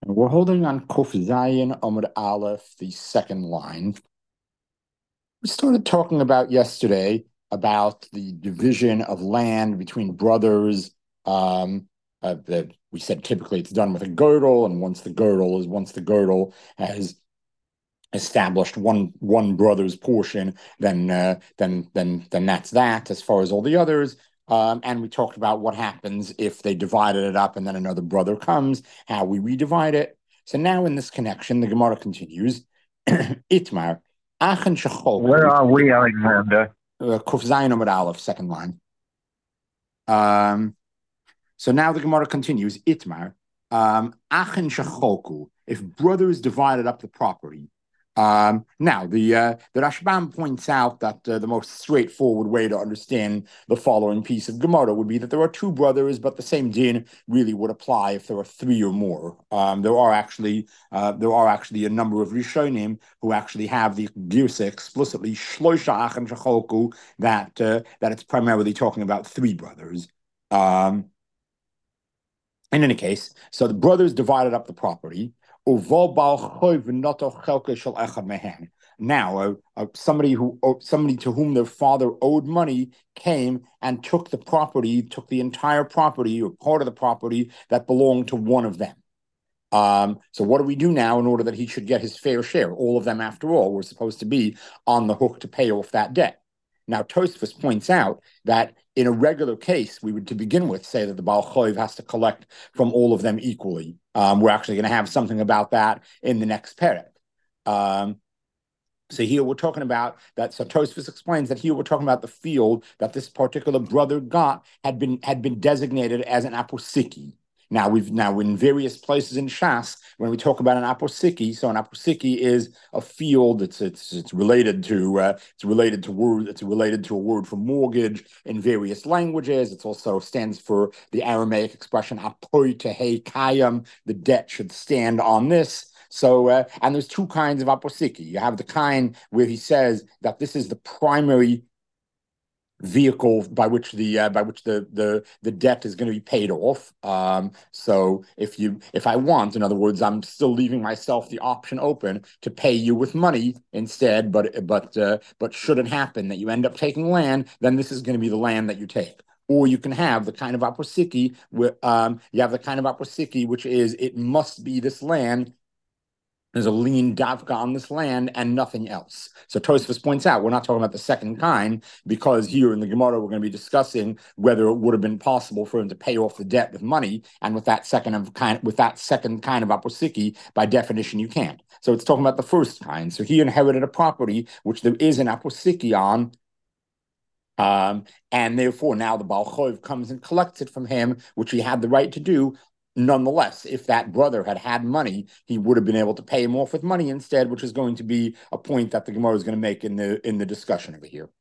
We're holding on Kuf Zayin Amud Aleph, the second line. We started talking about yesterday about the division of land between brothers. That we said typically it's done with a girdle, and once the girdle has established one brother's portion, then that's that as far as all the others. And we talked about what happens if they divided it up and then another brother comes, how we redivide it. So now in this connection, the Gemara continues, Itmar, Achen Where Shecholku, are we, Alexander? Kuf Zayin Amud Aleph, second line. Um, so now the Gemara continues, Itmar, Achen Shecholku, if brothers divided up the property. Now, the Rashbam points out that the most straightforward way to understand the following piece of Gemara would be that there are two brothers, but the same din really would apply if there are three or more. There are actually a number of Rishonim who actually have the Girsa explicitly Shlosha Achan Shecholku that it's primarily talking about three brothers. Um, in any case, so the brothers divided up the property. Now, somebody to whom their father owed money came and took the property, took the entire property or part of the property that belonged to one of them. So what do we do now in order that he should get his fair share? All of them, after all, were supposed to be on the hook to pay off that debt. Now, Tosfos points out that in a regular case, we would, to begin with, say that the Baal Choiv has to collect from all of them equally. We're actually going to have something about that in the next parak. So here we're talking about that. So Tosfos explains that here we're talking about the field that this particular brother got had been designated as an aposiki. Now in various places in Shas when we talk about an aposiki, so an aposiki is a field. It's related to it's related to a word for mortgage in various languages. It also stands for the Aramaic expression apoi tehe kayam. The debt should stand on this. So, and there's two kinds of aposiki. You have the kind where he says that this is the primary vehicle by which the debt is going to be paid off. So if I want, in other words, I'm still leaving myself the option open to pay you with money instead. But should it happen that you end up taking land, then this is going to be the land that you take. Or you can have the kind of aposiki where you have the kind of aposiki which is it must be this land. There's a lien davka on this land and nothing else. So Tosfos points out we're not talking about the second kind because here in the Gemara we're going to be discussing whether it would have been possible for him to pay off the debt with money, and with that second kind of aposiki, by definition you can't. So it's talking about the first kind. So he inherited a property which there is an aposiki on. And therefore, now the Baal Chov comes and collects it from him, which he had the right to do. Nonetheless, if that brother had had money, he would have been able to pay him off with money instead, which is going to be a point that the Gemara is going to make in the discussion over here.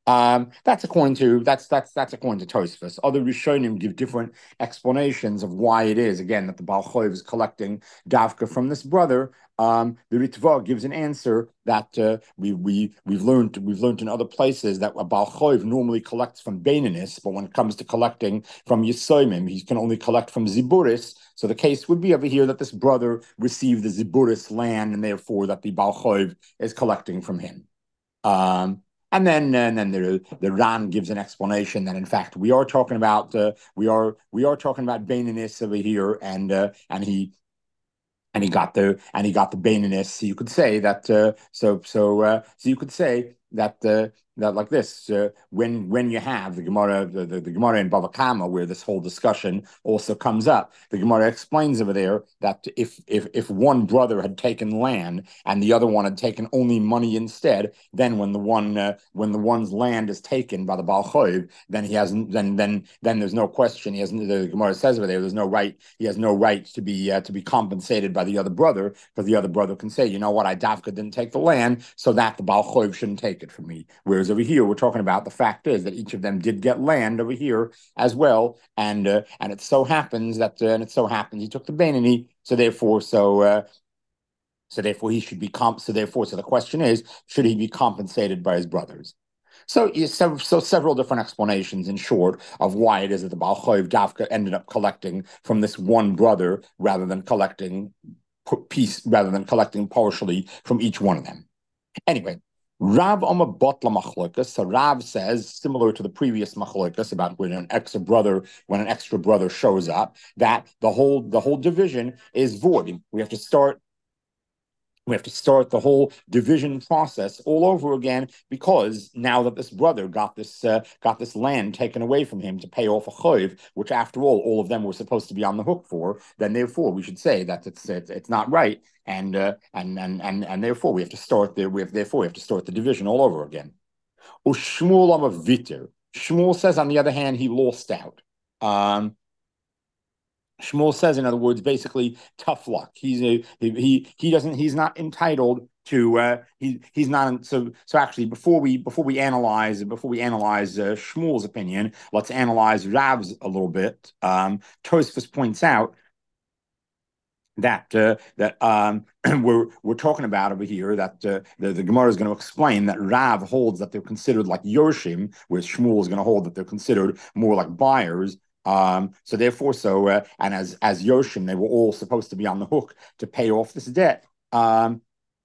That's according to Tosfos. Other Rishonim give different explanations of why it is again that the Baal Choiv is collecting davka from this brother. The Ritva gives an answer that we've learned in other places that a Baal Choiv normally collects from Beinanis, but when it comes to collecting from Yisoimim, he can only collect from Ziburis. So the case would be over here that this brother received the Ziburis land, and therefore that the Baal Choiv is collecting from him. And then the Ran gives an explanation that in fact we are talking about we are talking about Beinanis over here, and he got the Baininess. So you could say that so you could say that like this when you have the Gemara the Gemara in Bava Kama where this whole discussion also comes up. The Gemara explains over there that if one brother had taken land and the other one had taken only money instead, then when the one's land is taken by the Baal Choiv, then he hasn't then there's no question he hasn't. The Gemara says over there there's no right he has no right to be compensated by the other brother, because the other brother can say, you know what, I davka didn't take the land, so that the Baal Choiv shouldn't take it from me. Whereas over here, we're talking about the fact is that each of them did get land over here as well, and it so happens he took the Beinani, so therefore he should be so the question is, should he be compensated by his brothers? So several different explanations, in short, of why it is that the Baal Choiv Davka ended up collecting from this one brother rather than collecting partially from each one of them. Anyway, Rav Amar Botla Machlokas. So Rav says, similar to the previous Machlokas about when an extra brother shows up, that the whole division is void. We have to start the whole division process all over again, because now that this brother got this land taken away from him to pay off a choiv, which after all of them were supposed to be on the hook for, then therefore we should say that it's not right, and therefore we have to start the division all over again. Shmuel Amar Viter. Shmuel says, on the other hand, he lost out. Shmuel says, in other words, basically, tough luck. He's not entitled to he's not so actually before we analyze Shmuel's opinion, let's analyze Rav's a little bit. Tosfos points out that we're talking about over here, that the Gemara is going to explain that Rav holds that they're considered like Yorshim, whereas Shmuel is going to hold that they're considered more like buyers. And as Yoshim, they were all supposed to be on the hook to pay off this debt. So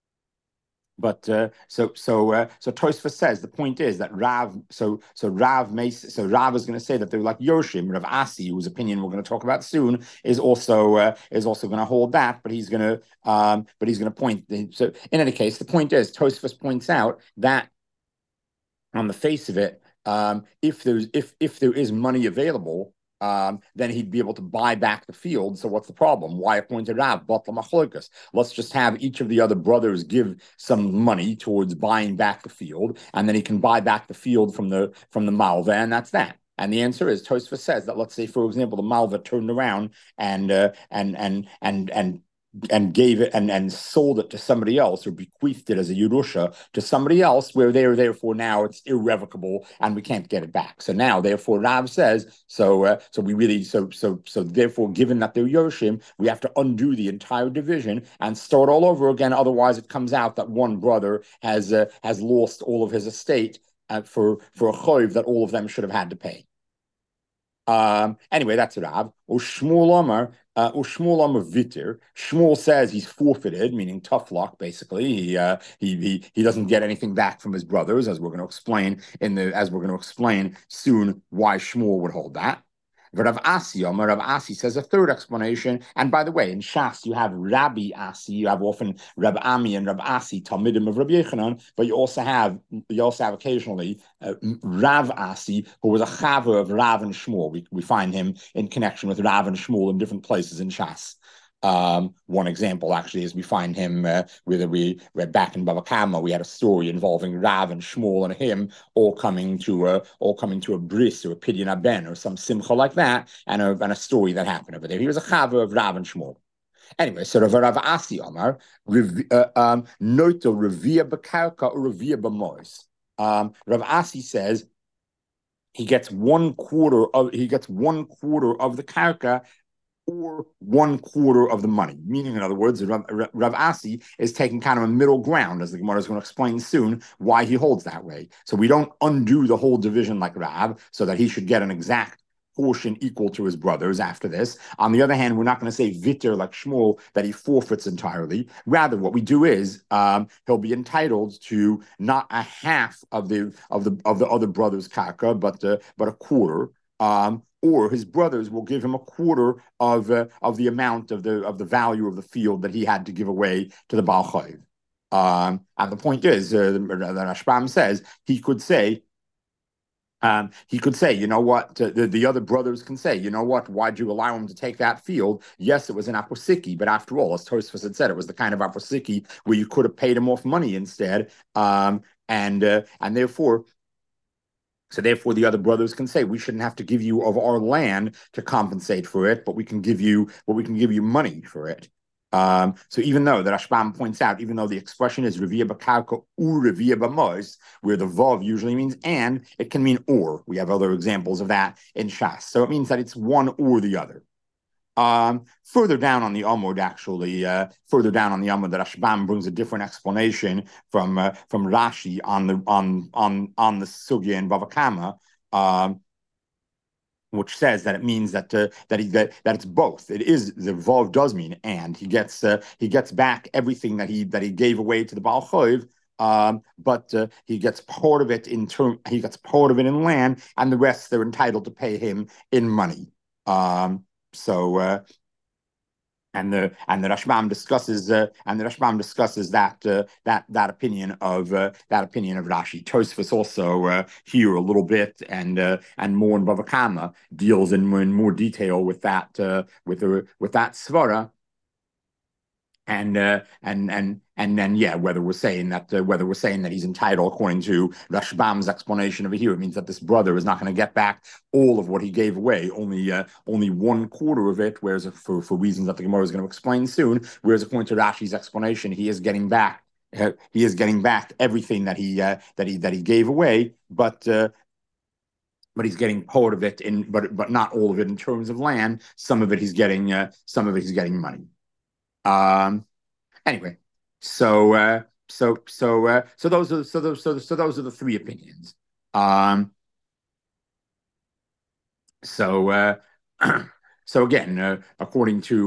Tosfos says the point is that Rav is going to say that they're like Yoshim. Rav Asi, whose opinion we're going to talk about soon, is also going to hold that, but he's going to point. So in any case, the point is Tosfos points out that on the face of it, if there is money available, then he'd be able to buy back the field. So what's the problem? Why appoint a Rav? Let's just have each of the other brothers give some money towards buying back the field, and then he can buy back the field from the Malva, and that's that. And the answer is, Tosfos says that, let's say, for example, the Malva turned around and gave it and sold it to somebody else, or bequeathed it as a Yerusha to somebody else, where therefore now it's irrevocable and we can't get it back. So now, therefore, Rav says, therefore, given that they're Yerushim, we have to undo the entire division and start all over again. Otherwise, it comes out that one brother has lost all of his estate for a choiv that all of them should have had to pay. Anyway, that's Rav. Shmuel Amar Vitir. Shmuel says he's forfeited, meaning tough luck. Basically, he doesn't get anything back from his brothers, as we're going to explain soon why Shmuel would hold that. Rav Asi says a third explanation. And by the way, in Shas you have Rabbi Asi, you have often Rab Ami and Rab Asi, Talmidim of Rabbi Yechanan, but you also have occasionally Rav Asi, who was a chaver of Rav and Shmuel. We find him in connection with Rav and Shmuel in different places in Shas. One example actually is we find him we read back in Bava Kama. We had a story involving Rav and Shmuel and him all coming to a bris or a pidyon aben or some simcha like that, and a story that happened over there. He was a chaver of Rav and Shmuel. Anyway, so Rav Asi Omar noto revia b'karka or revia b'mois. Rav Asi says he gets 1/4 of the karka, or 1/4 of the money. Meaning, in other words, Rav Asi is taking kind of a middle ground, as the Gemara is going to explain soon why he holds that way. So we don't undo the whole division like Rav, so that he should get an exact portion equal to his brothers after this. On the other hand, we're not going to say Vitter like Shmuel, that he forfeits entirely. Rather, what we do is he'll be entitled to not a half of the other brothers' karka, but a quarter. Or his brothers will give him 1/4 of the amount of the value of the field that he had to give away to the Baal Chayv. And the point is, the Rashbam says he could say, you know what, the other brothers can say, you know what, why'd you allow him to take that field? Yes, it was an aposiki, but after all, as Tosfos had said, it was the kind of aposiki where you could have paid him off money instead. And therefore, the other brothers can say, we shouldn't have to give you of our land to compensate for it, but we can give you money for it. So even though the Rashbam points out, even though the expression is revia b'karka or revia b'mois, where the vav usually means and, it can mean or. We have other examples of that in Shas. So it means that it's one or the other. Further down on the Amud, actually, further down on the Amud, the Rashbam brings a different explanation from Rashi on the sugya in Bava Kama, which says that it means that it's both. It is the vav does mean and he gets back everything that he gave away to the Baal Choiv. But he gets part of it in land, and the rest they're entitled to pay him in money. So and the Rashbam discusses that opinion of Rashi. Tosfos also here a little bit, and more in Bava Kama deals in more detail with that svara. And then whether we're saying that he's entitled according to Rashbam's explanation over here, it means that this brother is not going to get back all of what he gave away, only 1/4 of it, whereas for reasons that the Gemara is going to explain soon, whereas according to Rashi's explanation, he is getting back everything that he gave away, but he's getting part of it but not all of it in terms of land. Some of it he's getting money. Anyway, so those are the three opinions. So again, according to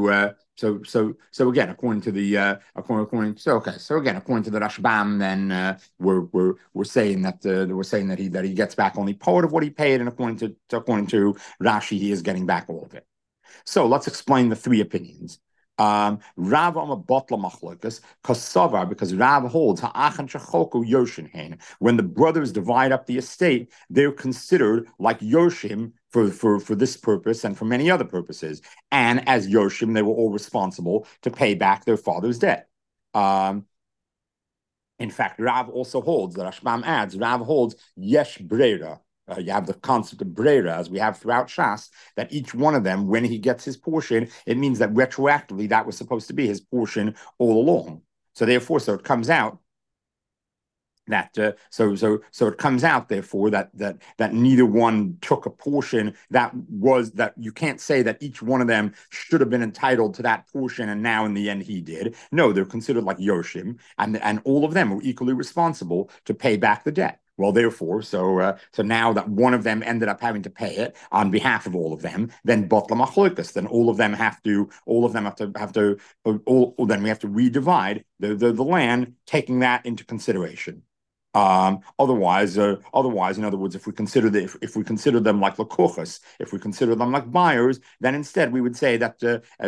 the Rashbam, then we're saying that he gets back only part of what he paid, and according to Rashi, he is getting back all of it. So let's explain the three opinions. Rav Botla Machlokas Kasavar, because Rav holds Ha'achan Shechoku Yoshin. When the brothers divide up the estate, they're considered like Yoshim for this purpose and for many other purposes. And as Yoshim, they were all responsible to pay back their father's debt. In fact, Rav also holds, the Rashbam adds, Rav holds Yesh Breira. You have the concept of Breira, as we have throughout Shas, that each one of them, when he gets his portion, it means that retroactively that was supposed to be his portion all along. So therefore, it comes out that therefore that neither one took a portion that you can't say that each one of them should have been entitled to that portion and now in the end he did. No, they're considered like Yoshim, and all of them were equally responsible to pay back the debt. Well, therefore, so now that one of them ended up having to pay it on behalf of all of them, then botla machlokas, then all of them have to then we have to redivide the land, taking that into consideration. Otherwise, in other words, if we consider them like lakochas, if we consider them like buyers, then instead we would say that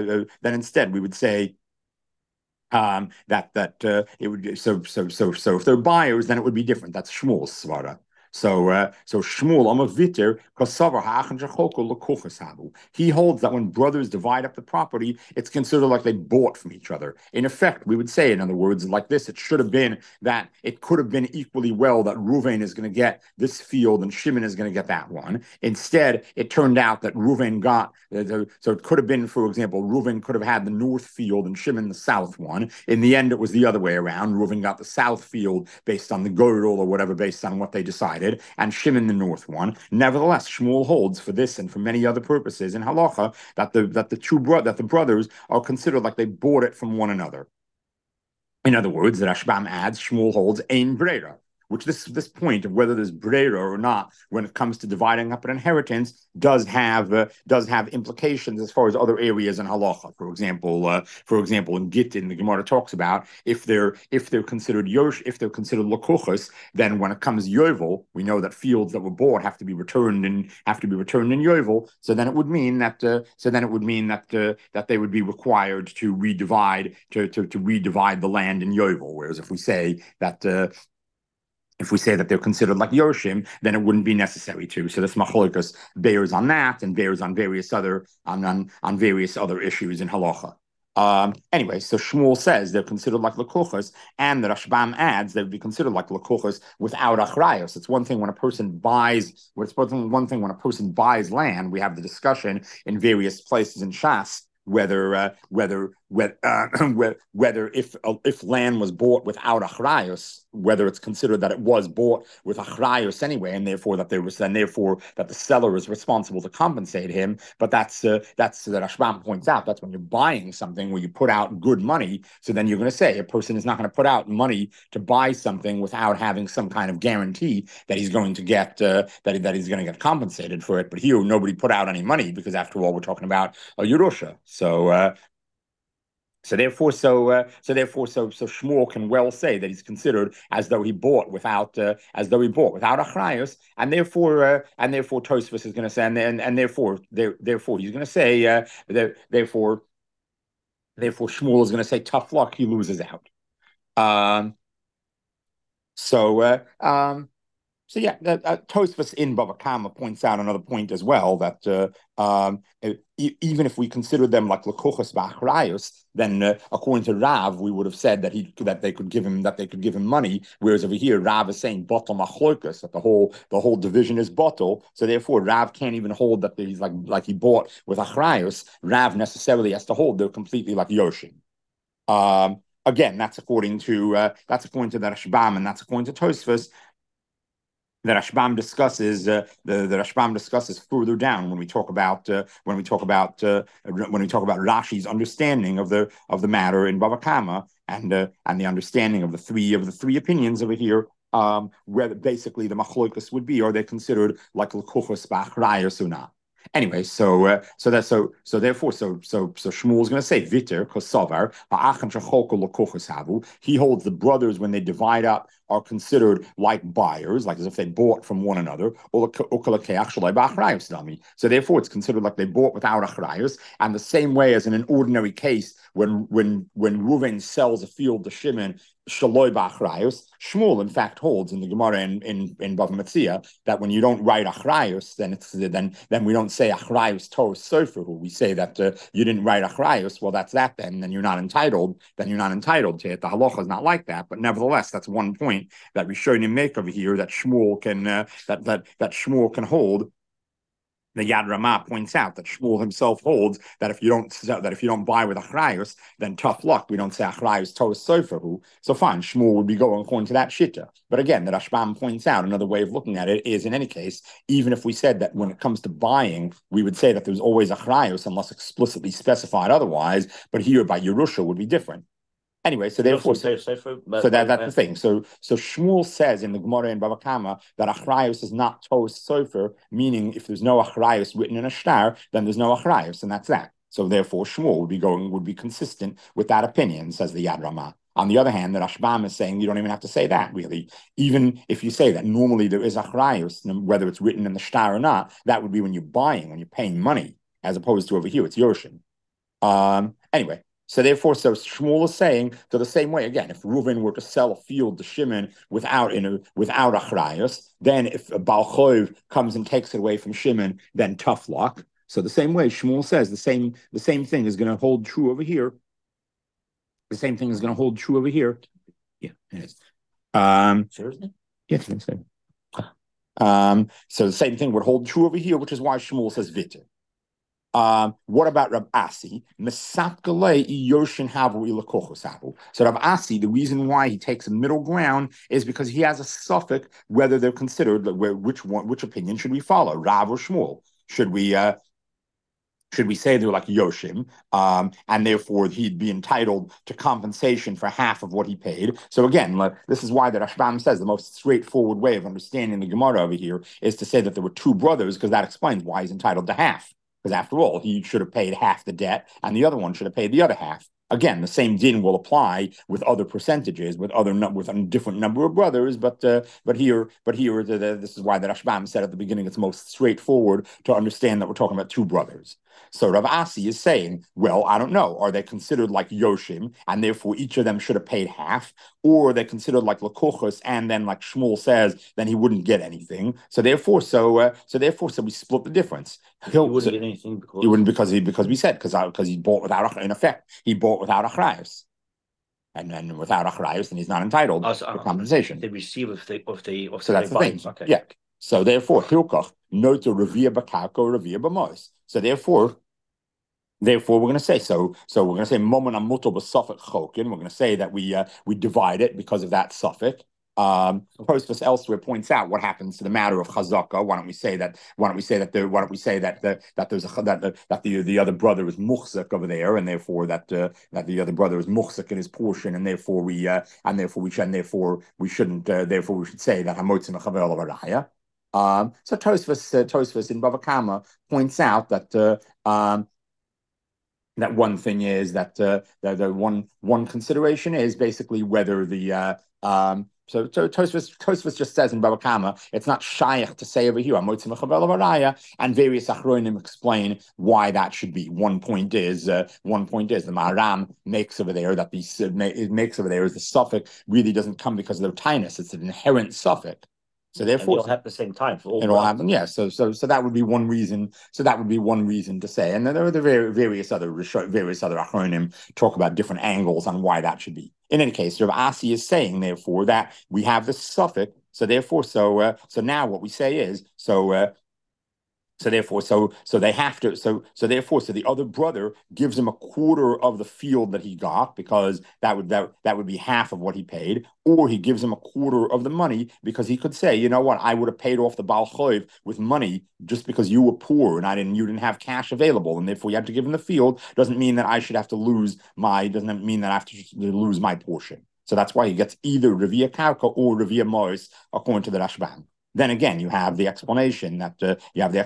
it would be so if they're buyers, then it would be different. That's Shmuel's svara. So Shmuel Amaviter Kasavar Ha'achan Shechoku Lakuchas Havu. He holds that when brothers divide up the property, it's considered like they bought from each other. In effect, we would say, in other words, like this: it could have been equally well that Ruvain is going to get this field and Shimon is going to get that one. Instead, it turned out that Ruvain got so it could have been, for example, Ruvain could have had the north field and Shimon the south one. In the end, it was the other way around. Ruvain got the south field based on the Girdle or whatever, based on what they decided, and Shimon the north one. Nevertheless, Shmuel holds for this and for many other purposes in halacha that the brothers are considered like they bought it from one another. In other words, the Rashbam adds, Shmuel holds ein breira, which this point of whether there's breira or not when it comes to dividing up an inheritance does have implications as far as other areas in halacha. For example, in Gittin, the Gemara talks about if they're considered lakuchas, then when it comes yovel, we know that fields that were bought have to be returned in yovel. So then it would mean that they would be required to redivide the land in yovel. Whereas if we say that they're considered like Yoshim, then it wouldn't be necessary to. So this machlokas bears on that and bears on various other issues in halacha. Anyway, so Shmuel says they're considered like lakuchas, and the Rashbam adds they would be considered like lakuchas without achrayos. It's one thing when a person buys. It's one thing when a person buys land. We have the discussion in various places in Shas whether whether if land was bought without achrayus, whether it's considered that it was bought with achrayus anyway, and therefore that the seller is responsible to compensate him. But that's that Rashbam points out. That's when you're buying something where you put out good money. So then you're going to say a person is not going to put out money to buy something without having some kind of guarantee that he's going to get that he's going to get compensated for it. But here nobody put out any money because after all we're talking about a Yerusha. So Shmuel can well say that he's considered as though he bought without achrayus, and therefore Tosfos is going to say, and therefore he's going to say therefore Shmuel is going to say tough luck, he loses out. So yeah, Tosfos in Bava Kama points out another point as well that even if we consider them like lekuchos b'achrayus, then according to Rav, we would have said that they could give him money. Whereas over here, Rav is saying bottle machlokas, that the whole division is bottle. So therefore, Rav can't even hold that he's like he bought with achrayus. Rav necessarily has to hold they're completely like Yoshim. Again, that's according to the Rashbam, and that's according to Tosfos. The Rashbam discusses further down when we talk about Rashi's understanding of the matter in Bava Kama and the understanding of the three opinions over here, where basically the machlokas would be, are they considered like l'kuchos b'achrayus or not? Anyway, therefore Shmuel is going to say Viter kosavar ha'achan shachoko l'kuchos havu. He holds the brothers when they divide up are considered like buyers, like as if they bought from one another. So therefore, it's considered like they bought without achrayus. And the same way as in an ordinary case, when Reuven sells a field to Shimon, shaloi b'achrayus, Shmuel in fact holds in the Gemara in Bava Metzia that when you don't write achrayus, then we don't say achrayus Torah soferhu. We say that you didn't write achrayus. Well, that's that. Then you're not entitled. Then you're not entitled to it. The halacha is not like that. But nevertheless, that's one point that we show him make over here that Shmuel can Shmuel can hold. The Yad Ramah points out that Shmuel himself holds that if you don't buy with achrayus, then tough luck. We don't say achrayus Torah soferhu. So fine, Shmuel would be going according to that shitta. But again, the Rashbam points out another way of looking at it is, in any case, even if we said that when it comes to buying, we would say that there's always achrayus unless explicitly specified otherwise. But here by Yerusha would be different. Anyway, so therefore, that's the thing. So Shmuel says in the Gemara in Bava Kama that achrayus is not tos sofer, meaning if there's no achrayus written in a shtar, then there's no achrayus, and that's that. So therefore, Shmuel would be consistent with that opinion, says the Yad Ramah. On the other hand, the Rashbam is saying you don't even have to say that, really. Even if you say that normally there is achrayus, whether it's written in the shtar or not, that would be when you're buying, when you're paying money, as opposed to over here, it's Yorshin. Anyway. So therefore, Shmuel is saying, so the same way, again, if Reuven were to sell a field to Shimon without achrayus, then if a Baal Chov comes and takes it away from Shimon, then tough luck. So the same way, Shmuel says the same thing is going to hold true over here. The same thing is going to hold true over here. Yeah, it is. Seriously? Yes, it's the same. So the same thing would hold true over here, which is why Shmuel says Viter. What about Rav Asi? So Rav Asi, the reason why he takes a middle ground is because he has a suffix whether they're considered which opinion should we follow, Rav or Shmuel? Should we say they're like Yoshim, and therefore he'd be entitled to compensation for half of what he paid? So again, this is why the Rashbam says the most straightforward way of understanding the Gemara over here is to say that there were two brothers, because that explains why he's entitled to half. Because after all, he should have paid half the debt, and the other one should have paid the other half. Again, the same din will apply with other percentages, with a different number of brothers. But here, this is why the Rashbam said at the beginning it's most straightforward to understand that we're talking about two brothers. So Rav Asi is saying, well, I don't know. Are they considered like Yoshim, and therefore each of them should have paid half? Or are they considered like Lakuchos, and then like Shmuel says, then he wouldn't get anything? So therefore, we split the difference. He wouldn't get anything because he wouldn't because we said because he bought without, in effect, he bought without achrayus. And then without achrayus, then he's not entitled to compensation. They receive of the so that's the thing. Okay. Yeah. So therefore, hilkach noto revia bakarko revia b'mos. So therefore, Therefore, we're going to say so. So we're going to say moment amuto b'suffix chokin. We're going to say that we divide it because of that suffix. Tosfos elsewhere points out what happens to the matter of chazaka. Why don't we say that? Why don't we say that? Why don't we say that there's the other brother is muhzik over there, and therefore that the other brother is muhzik in his portion, and therefore we shouldn't therefore we should say that hamotzim chavel avaraya. So Tosfos in Bava Kama points out that that one thing is that the one consideration is basically whether the so Tosfos just says in Baba Kama, it's not shaykh to say over here, and various achronim explain why that should be. One point is the Maharam makes over there that it makes over there is the suffix really doesn't come because of their tinus; it's an inherent suffix. So therefore, and they all happen at the same time. For all it all happened, yeah. So that would be one reason. So that would be one reason to say. And then there are the various other achronim talk about different angles on why that should be. In any case, Rav Asi is saying, therefore, that we have the suffix. So therefore, so now what we say is therefore, they have to. So the other brother gives him a quarter of the field that he got because that would be half of what he paid, or he gives him a quarter of the money because he could say, you know what, I would have paid off the Baal Choiv with money just because you were poor and you didn't have cash available, and therefore you have to give him the field. Doesn't mean that I should have to lose doesn't mean that I have to lose my portion. So that's why he gets either Revia Karka or Revia Morris according to the Rashbam. Then again, you have the explanation that that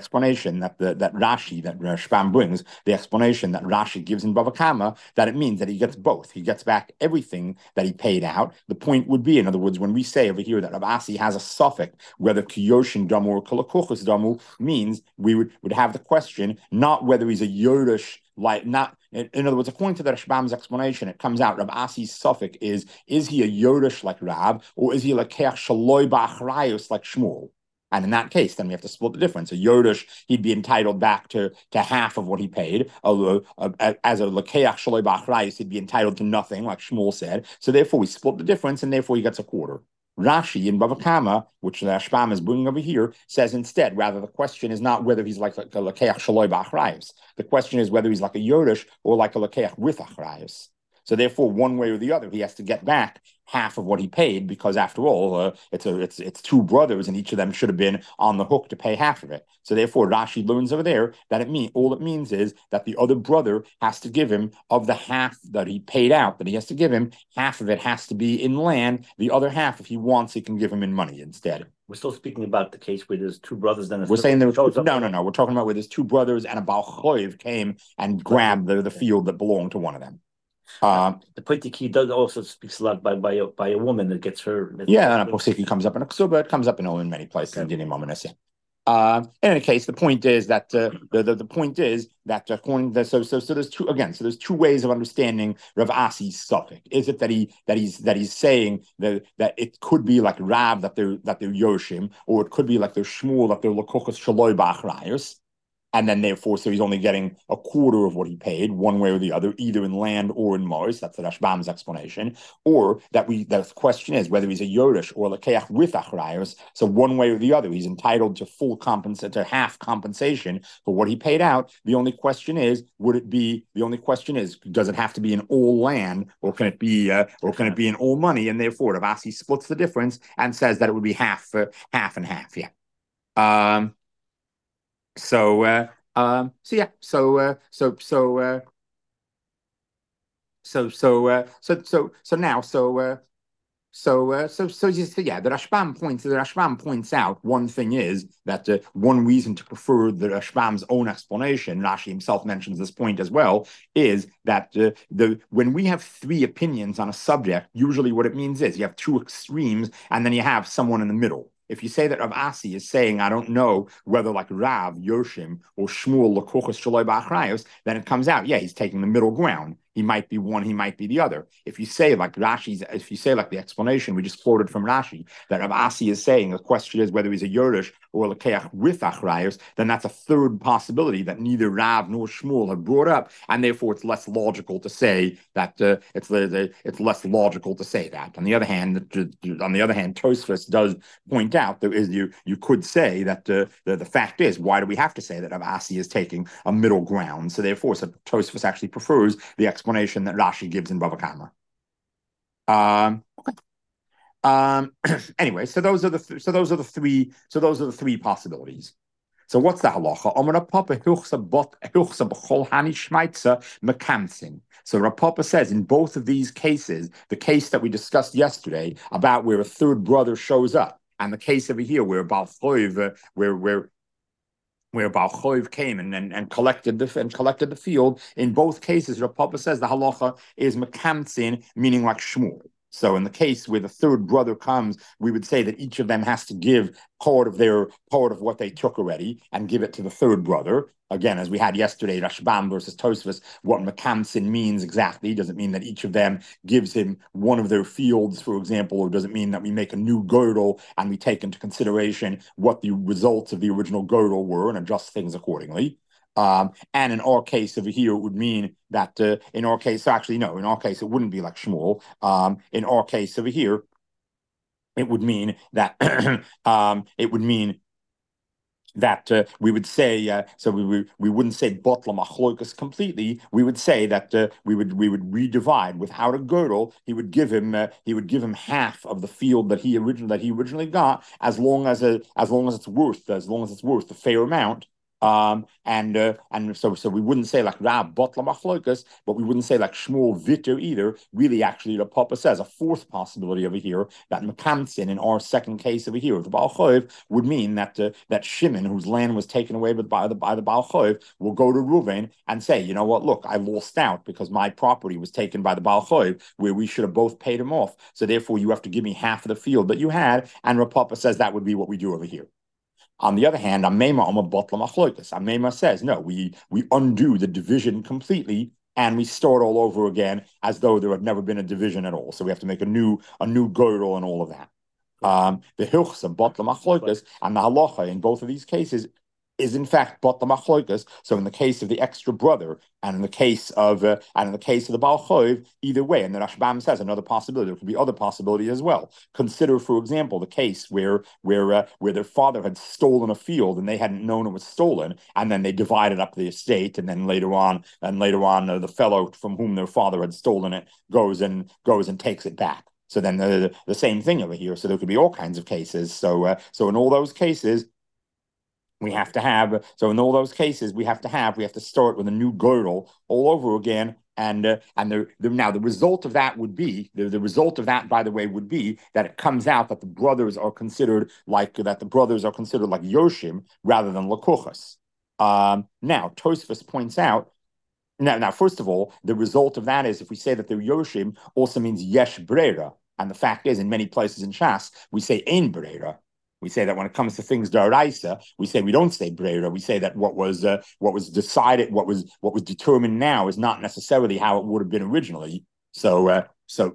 Rashi, that Rashbam brings, the explanation that Rashi gives in Bava Kama, that it means that he gets both. He gets back everything that he paid out. The point would be, in other words, when we say over here that Rav Asi has a suffix, whether Kiyoshin Damu or Kalakuchas Damu, means we would have the question, not whether he's a Yorush, like not. In other words, according to the Rashbam's explanation, it comes out Rav Asi's suffix is he a Yorush like Rav, or is he a Lekeach Shaloi Ba'achrayus like Shmuel? And in that case, then we have to split the difference. A Yorush, he'd be entitled back to half of what he paid. As a Lekeach Shaloi Ba'achrayus, he'd be entitled to nothing, like Shmuel said. So therefore, we split the difference, and therefore he gets a quarter. Rashi in Bava Kama, which the Rashbam is bringing over here, says instead, rather, the question is not whether he's like a Lekeach Shaloi Ba'achrayus. The question is whether he's like a Yorush or like a Lekeach with Achrayus. So therefore, one way or the other, he has to get back half of what he paid because, after all, it's two brothers, and each of them should have been on the hook to pay half of it. So therefore, Rashi learns over there that all it means is that the other brother has to give him of the half that he paid out. That he has to give him half of it has to be in land. The other half, if he wants, he can give him in money instead. We're still speaking about the case where there's two brothers. Then we're saying there was no. We're talking about where there's two brothers and a Baal Choiv came and grabbed the field that belonged to one of them. The Poitiki does also speaks a lot by a woman that gets her. Yeah, and a Posiki comes up in a Ksuba. It comes up in many places in Dinim Ominous. In any case, the point is that the point is that according to, so there's two again. So there's two ways of understanding Rav Asi's suffix. Is it that he's saying that it could be like Rav that they're Yoshim, or it could be like they're Shmuel that they're Lakochas Shaloi Ba'achrayus, and then therefore, so he's only getting a quarter of what he paid, one way or the other, either in land or in Mars. That's the Rashbam's explanation. Or that the question is whether he's a Yorush or a Lekeach with Achrayos. So one way or the other, he's entitled to half compensation for what he paid out. The only question is, does it have to be in all land, or can it be in all money? And therefore, Rav Asi splits the difference and says that it would be half and half. Yeah. So now the Rashbam points out one thing is that one reason to prefer the Rashbam's own explanation, Rashi himself mentions this point as well, is that when we have three opinions on a subject, usually what it means is you have two extremes and then you have someone in the middle. If you say that Rav Asi is saying, I don't know whether like Rav, Yoshim, or Shmuel, Lakochas, Shaloi Ba'achrayos, then it comes out, yeah, he's taking the middle ground. He might be one, he might be the other. If you say like the explanation we just quoted from Rashi, that Rav Asi is saying the question is whether he's a Yerush or a Lekeach with Achrayos, then that's a third possibility that neither Rav nor Shmuel have brought up, and therefore it's less logical to say that it's less logical to say that. On the other hand, Tosfos does point out that you could say that the fact is, why do we have to say that Rav Asi is taking a middle ground? So therefore, Tosfos actually prefers the explanation that Rashi gives in Bava Kama. Okay. Anyway, so those are the three possibilities. So what's the halacha? So Rav Papa says in both of these cases, the case that we discussed yesterday about where a third brother shows up, and the case over here where Baal Choiv, where Baal Choiv came and collected the field. In both cases, Rav Papa says the halacha is mekamtzin, meaning like Shmuel. So in the case where the third brother comes, we would say that each of them has to give part of what they took already and give it to the third brother. Again, as we had yesterday, Rashbam versus Tosfos, what mekamtzin means exactly. Does it mean that each of them gives him one of their fields, for example, or does it mean that we make a new girdle and we take into consideration what the results of the original girdle were and adjust things accordingly? And in our case over here, it would mean that in our case, actually, no, in our case, it wouldn't be like Shmuel. In our case over here, it would mean that we would say so we wouldn't say botla machlokas completely. We would say that we would redivide without a girdle. He would give him half of the field that he originally got, as long as it's worth the fair amount. And so we wouldn't say like Rab Botla Machlokas, but we wouldn't say like Shmuel Vitter either. Really, actually, the Papa says a fourth possibility over here that Mekamtzin in our second case over here of the Baal Choiv would mean that that Shimon, whose land was taken away by the Baal Choiv, will go to Reuven and say, you know what, look, I lost out because my property was taken by the Baal Choiv, where we should have both paid him off. So therefore, you have to give me half of the field that you had. And Rav Papa says that would be what we do over here. On the other hand, Amema says, no, we undo the division completely and we start all over again as though there had never been a division at all. So we have to make a new girdle and all of that. The Hilchsa, Botla Machloikas, and the Halacha in both of these cases is in fact Botla Machloikas. So in the case of the extra brother and in the case of the Baal Choiv, either way, and the Rashbam says another possibility. There could be other possibilities as well. Consider, for example, the case where their father had stolen a field and they hadn't known it was stolen, and then they divided up the estate, and then later on, the fellow from whom their father had stolen it goes and takes it back. So then the same thing over here. So there could be all kinds of cases. So in all those cases, we have to start with a new girdle all over again. And the result of that would be the result of that, by the way, would be that it comes out that the brothers are considered like Yoshim rather than Lakuchas. Now Tosfos points out. Now, first of all, the result of that is if we say that they're Yoshim, also means Yesh Brera. And the fact is, in many places in Shas, we say Ein Brera. We say that when it comes to things Daraisa, we say we don't say Brera. We say that what was decided, what was determined now is not necessarily how it would have been originally. So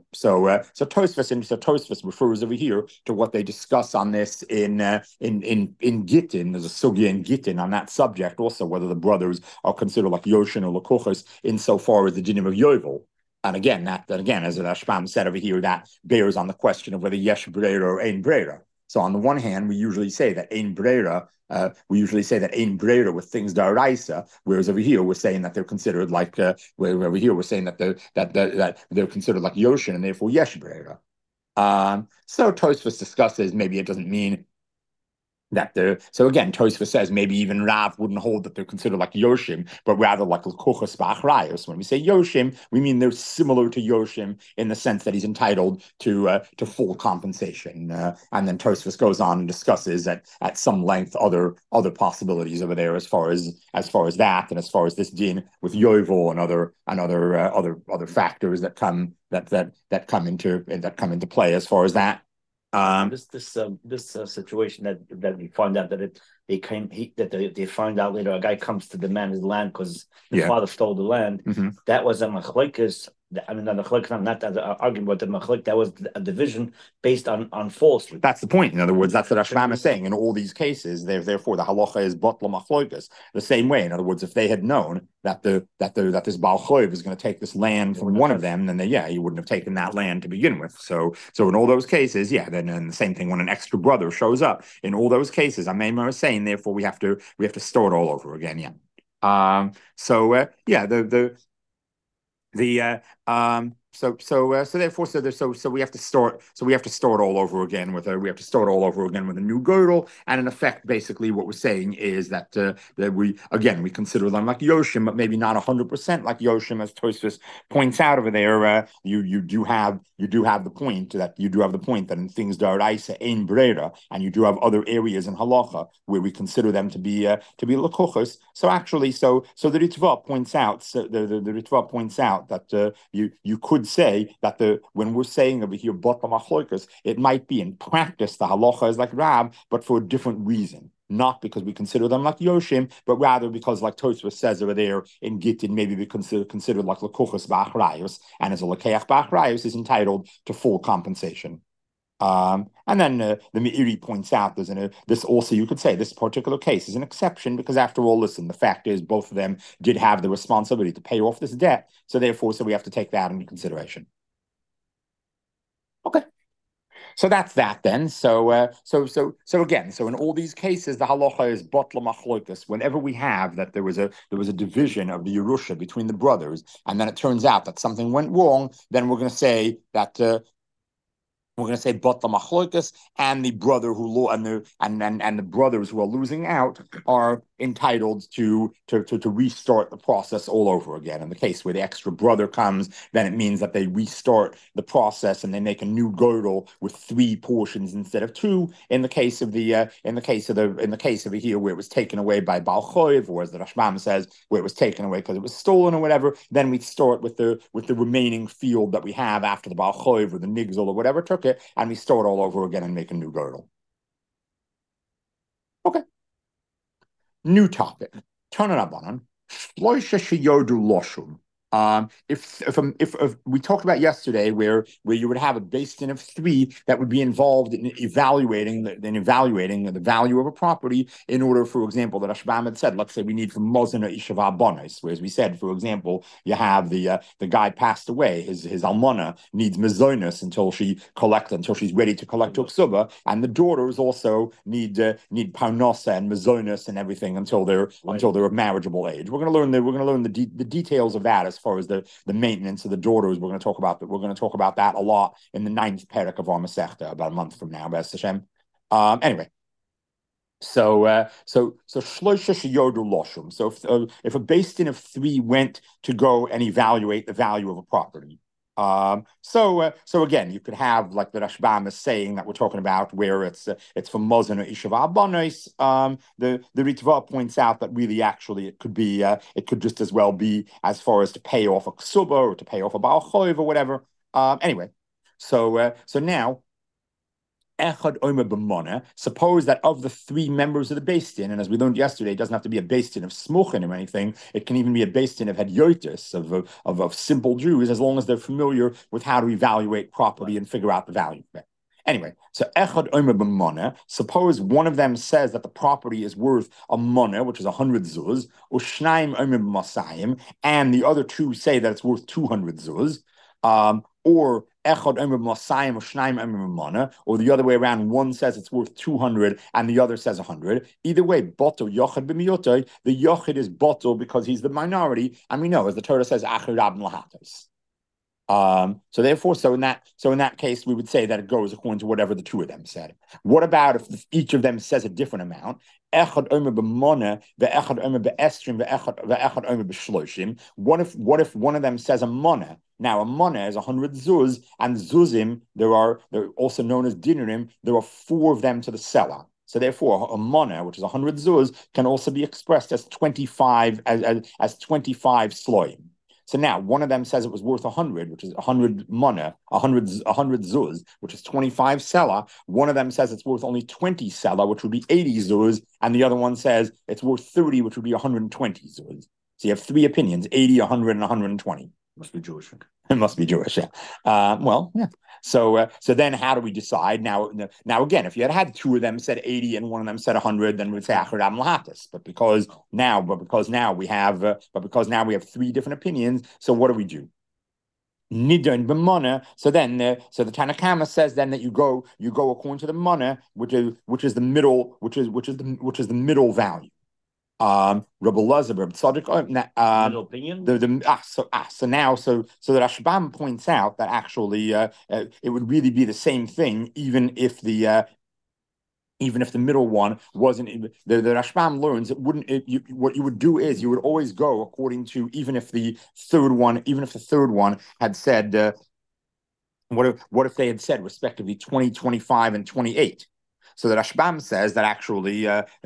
Tosfos refers over here to what they discuss on this in Gittin. There's a sugya in Gittin on that subject also, whether the brothers are considered like Yoshin or Lakuchas insofar as the dinim of Yovel. And again, as Rashbam said over here, that bears on the question of whether Yesh Brera or Ein Brera. So on the one hand, we usually say that Ein Brera with things Daraisa, whereas over here we're saying that they're considered like over here we're saying that they're considered like Yoshin and therefore Yesh Brera. So Tosfos discusses maybe it doesn't mean that so again, Tosfos says maybe even Rav wouldn't hold that they're considered like Yoshim, but rather like L'kuchas b'achrayos. When we say Yoshim, we mean they're similar to Yoshim in the sense that he's entitled to full compensation. And then Tosfos goes on and discusses at some length other possibilities over there as far as that, and as far as this din with Yovel and other factors that come into play as far as that. This situation that we find out that they find out later, a guy comes to demand his land because his father stole the land. That was a machlokes. I mean, the machlokes, not as an argument, but the machlok, that was a division based on falsehood. That's the point. In other words, that's what Rashbam is saying. In all these cases, therefore the halacha is botla machlokas. The same way. In other words, if they had known that this Baal Choiv is going to take this land from one of them, then he wouldn't have taken that land to begin with. So in all those cases, then and the same thing when an extra brother shows up. In all those cases, Ameimar is saying, therefore we have to start all over again. So we have to start all over again with a new girdle, and in effect basically what we're saying is that we consider them like Yoshim, but maybe not 100% like Yoshim, as Tosfos points out over there. You do have the point that in things d'oraisa ein brera, and you do have other areas in halacha where we consider them to be lekuchos. So actually, so the Ritva points out that you could say that when we're saying over here bot machlokas, it might be in practice the halacha is like Rab, but for a different reason. Not because we consider them like Yoshim, but rather because, like Tosfos says over there in Gittin, maybe we considered like Lekuchas Ba'achrayos, and as a Lekeach Ba'achrayos is entitled to full compensation. And then the Meiri points out this also, you could say this particular case is an exception because after all, listen, the fact is both of them did have the responsibility to pay off this debt, so we have to take that into consideration. Okay. So that's that then. So again, in all these cases, the halacha is botla machlokas. Whenever we have that there was a division of the Yerusha between the brothers, and then it turns out that something went wrong, then we're going to say that botla machlokas, and the brother and the brothers who are losing out are entitled to restart the process all over again. In the case where the extra brother comes, then it means that they restart the process and they make a new girdle with 3 portions instead of 2. In the case of here where it was taken away by Baal Choiv, or as the Rashbam says, where it was taken away because it was stolen or whatever, then we start with the remaining field that we have after the Baal Choiv or the Nigzol or whatever took it, and we start all over again and make a new girdle. Okay. New topic. Turn it up on. If we talked about yesterday where you would have a beis din of 3 that would be involved in evaluating the value of a property in order, for example, that Rashbam had said, let's say we need for Mozena Ishava Bonis, whereas we said, for example, you have the guy passed away, his almana needs mezonos until she's ready to collect uksuba, and the daughters also need parnosa and mezonos and everything until they're of marriageable age. We're going to learn the details of that as far as the maintenance of the daughters. We're going to talk about that a lot in the 9th parak of our Masechta about a month from now, B'ez Hashem. Anyway, so shloisha sheyodu loshum. So if a beis din of 3 went to go and evaluate the value of a property. So again, you could have like the Rashbam is saying that we're talking about where it's for Mozen or Ishava Abonos. The Ritva points out that really actually it could just as well be as far as to pay off a ksuba or to pay off a Baal Choiv or whatever. Anyway, so now. Suppose that of the 3 members of the beis din, and as we learned yesterday, it doesn't have to be a beis din of smuchin or anything. It can even be a beis din of hadyotis, of simple Jews, as long as they're familiar with how to evaluate property and figure out the value of it. Anyway, so echad omer b'mona. Suppose one of them says that the property is worth a mona, which is 100 zuz, or shnaim omer b'masayim, and the other 2 say that it's worth 200 zuz, or echad omer b'masayim or shnaim omer b'mona, or the other way around, one says it's worth 200 and the other says 100. Either way, botel yochad b'miyotay, the yochid is botel because he's the minority, and we know, as the Torah says, acher rabin lahatos. So in that case, we would say that it goes according to whatever the 2 of them said. What about if each of them says a different amount? Echad omer b'mona, ve'echad omer be'estrim, ve'echad omer b'shloshim. What if one of them says a mona? Now a mona is 100 zuz, and zuzim, they're also known as dinarim. There are 4 of them to the seller. So therefore, a mona, which is 100 zuz, can also be expressed as 25 as 25 sloim. So now one of them says it was worth 100, which is 100 mana, 100 zuz, which is 25 sela. One of them says it's worth only 20 sela, which would be 80 zuz, and the other one says it's worth 30, which would be 120 zuz. So you have three opinions: 80, 100, and 120. Must be Jewish. It must be Jewish, yeah. Well, yeah. So then how do we decide? Now again, if you had two of them said 80 and one of them said 100, then we'd say Achad Am Lahatis. But because now we have three different opinions, so what do we do? Nidon b'mana. So then, the Tanna Kamma says then that you go according to the mana, which is the middle, which is the middle value. Rabbi Elazar, Rabbi Tzadok, middle opinion. So the Rashbam points out that actually it would really be the same thing, even if the middle one wasn't. The Rashbam learns it wouldn't. What you would do is you would always go according to, even if the third one had said what if they had said respectively 20, 25, and 28. So the Rashbam says that actually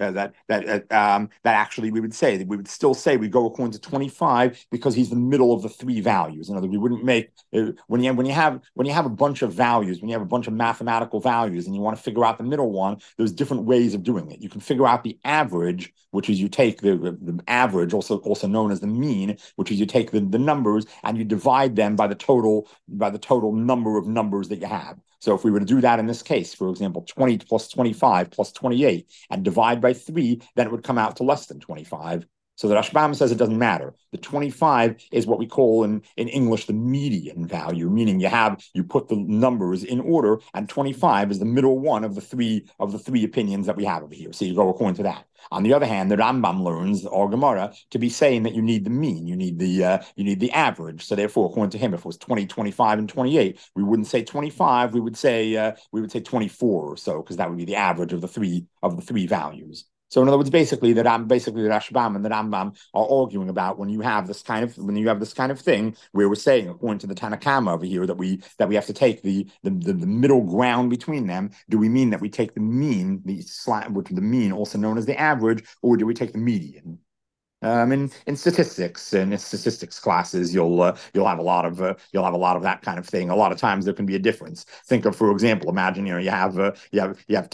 actually we would still say we go according to 25 because he's the middle of the three values. In other words, we wouldn't make when you have a bunch of values, when you have a bunch of mathematical values, and you want to figure out the middle one, there's different ways of doing it. You can figure out the average, which is you take the average, also known as the mean, which is you take the numbers and you divide them by the total number of numbers that you have. So if we were to do that in this case, for example, 20 plus 25 plus 28 and divide by 3, then it would come out to less than 25. So the Rashbam says it doesn't matter. The 25 is what we call in English the median value, meaning you put the numbers in order, and 25 is the middle one of the three opinions that we have over here. So you go according to that. On the other hand, the Rambam learns, or Gemara, to be saying that you need the mean, you need the average. So therefore, according to him, if it was 20, 25, and 28, we wouldn't say 25, we would say 24 or so, because that would be the average of the three values. So in other words, basically the Rashbam and the Rambam are arguing about when you have this kind of thing where we're saying, according to the Tanna Kamma over here, that we have to take the middle ground between them. Do we mean that we take the mean, which the mean, also known as the average, or do we take the median? In statistics classes, you'll have a lot of that kind of thing. A lot of times there can be a difference. Think of, for example, imagine you have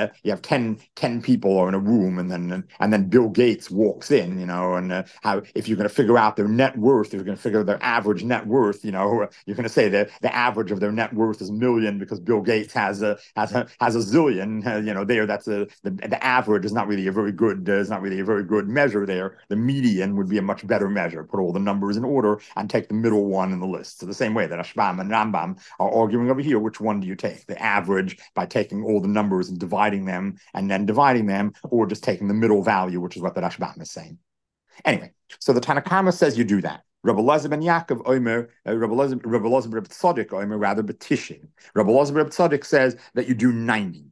10 people are in a room, and then Bill Gates walks in, and how if you're going to figure out their net worth, if you're going to figure out their average net worth, you're going to say that the average of their net worth is $1 million because Bill Gates has a zillion. That's the average is not really a very good measure there. The median would be a much better measure. Put all the numbers in order and take the middle one in the list. So the same way that Rashbam and Rambam are arguing over here, which one do you take? The average by taking all the numbers and dividing them, or just taking the middle value, which is what the Rashbam is saying. Anyway, so the Tanna Kamma says you do that. Rabbi Elazar ben Yaakov Omer, Rabbi Elazar ben Tzadok Omer, rather Betishin. Rabbi Elazar ben Tzadok says that you do 90.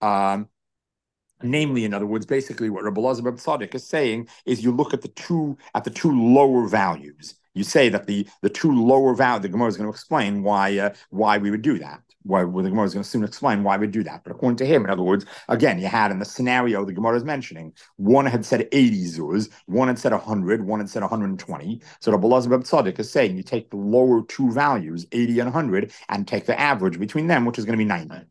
Namely, in other words, basically what Rabbi Elazar ben Tzadok is saying is you look at the two lower values. You say that the two lower values, the Gemara is going to explain why we would do that. The Gemara is going to soon explain why we do that. But according to him, in other words, again, you had in the scenario the Gemara is mentioning, one had said 80 zuz, one had said 100, one had said 120. So Rabbi Elazar ben Tzadok is saying you take the lower two values, 80 and 100, and take the average between them, which is going to be 90.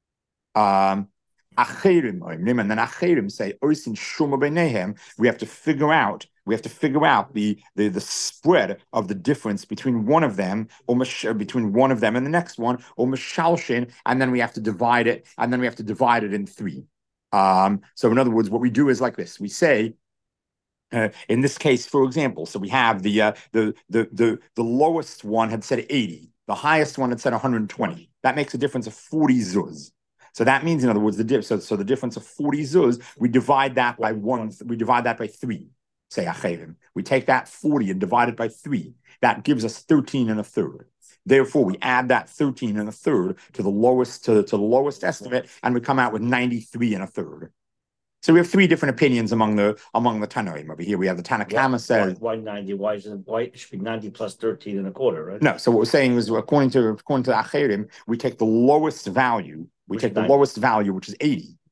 And then Acherim say, we have to figure out the spread of the difference between one of them, or between one of them and the next one, or Mishalshin, and then we have to divide it, in 3. So in other words, what we do is like this. We say, in this case, for example, so we have the lowest one had said 80, the highest one had said 120. That makes a difference of 40 zuz. So that means, in other words, the difference of 40 zuz, we divide that by 3. Say Acherim. We take that 40 and divide it by 3. That gives us 13 1/3. Therefore, we add that 13 1/3 to the lowest estimate, and we come out with 93 1/3. So we have 3 different opinions among the Tanoim. Over here, we have the Tanna Kamma says, why 90? Why it should be 90 plus 13 1/4, right? No. So what we're saying is, according to Acherim, we take the lowest value. We take the lowest value, which is 80,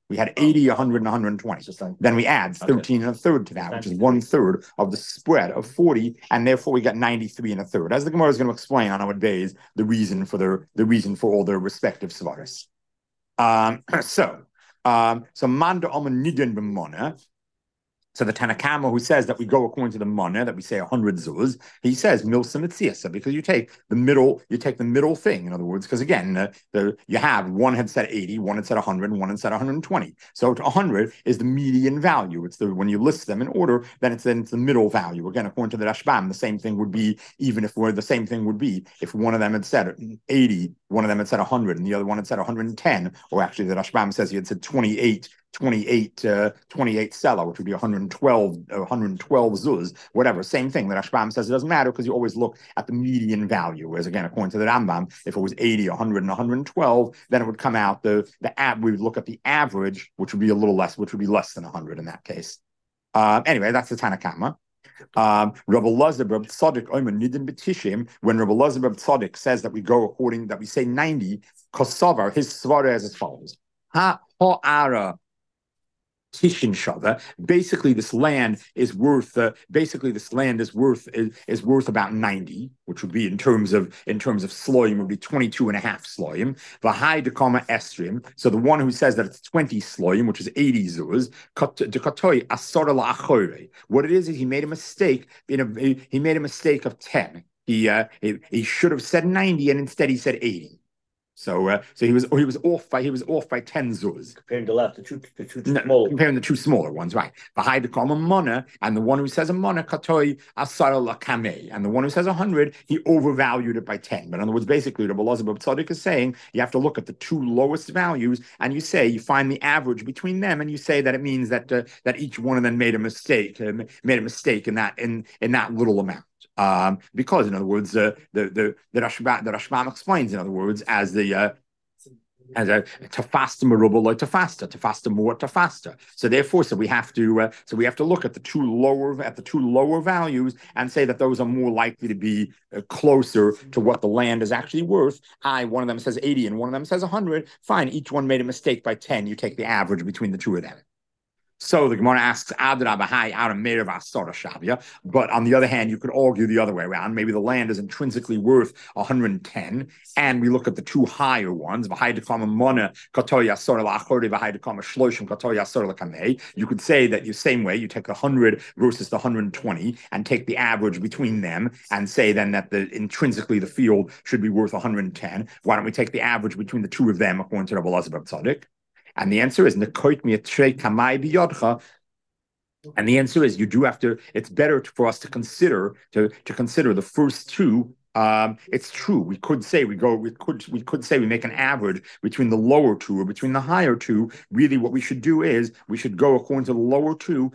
We had 80, 100, and 120. Then we add 13 and a third to that, which is 1/3 of the spread of 40, and therefore we got 93 and a third. As the Gemara is going to explain on our days, the reason for all their respective svaras. So Manda Alman Nidin B'Mona. So the Tanakama who says that we go according to the mana, that we say 100 zuz, he says milsa mitziasa, because you take the middle thing. In other words, because again, you have one had said 80, one had said 100, and one had said 120. So 100 is the median value. It's when you list them in order, then it's the middle value. Again, according to the Rashbam, the same thing would be if one of them had said 80, one of them had said 100, and the other one had said 110, or actually the Rashbam says he had said 28 sela, which would be 112 zuz, whatever. Same thing. The Rashbam says it doesn't matter because you always look at the median value. Whereas again, according to the Rambam, if it was 80, 100, and 112, then it would come out we would look at the average, which would be a little less, which would be less than 100 in that case. Anyway, that's the Tanakama. Rabbi Elazar Reb Tzadok Omer Nidin B'Tishim, when Rabbi Elazar Reb Tzadok says that we say 90, Kosovar, his svara as follows: Ha'ara Tishin Shava. Basically, this land is worth about 90, which would be in terms of sloim would be 22 and a half sloim. V'hai dekama estrim. So the one who says that it's 20 sloim, which is 80 zuz, dekatoi asara la'achore. What it is he made a mistake. He made a mistake of 10. He should have said 90, and instead he said 80. So he was off by 10 zuz. Comparing the two smaller. Comparing the two smaller ones, right? Behind the common mana, and the one who says a mana katoi asara lakame, and the one who says 100, he overvalued it by 10. But in other words, basically, Rabbi Elazar Reb Tzadok is saying you have to look at the two lowest values, and you find the average between them, and you say that it means that each one of them made a mistake in that little amount. Because in other words, the Rashbam explains, in other words, as a tafasta merubah like tafasta more tafasta. So therefore, we have to look at the two lower values and say that those are more likely to be closer to what the land is actually worth. One of them says 80 and one of them says 100. Fine, each one made a mistake by 10. You take the average between the two of them. So the Gemara asks, but on the other hand, you could argue the other way around. Maybe the land is intrinsically worth 110, and we look at the two higher ones. You could say that the same way, you take the 100 versus the 120 and take the average between them and say then that intrinsically the field should be worth 110. Why don't we take the average between the two of them according to Rabbi Elazar Reb Tzadok? And the answer is and the answer is you do have to. It's better for us to consider the first two. It's true. We could say we make an average between the lower two or between the higher two. Really, what we should do is we should go according to the lower two.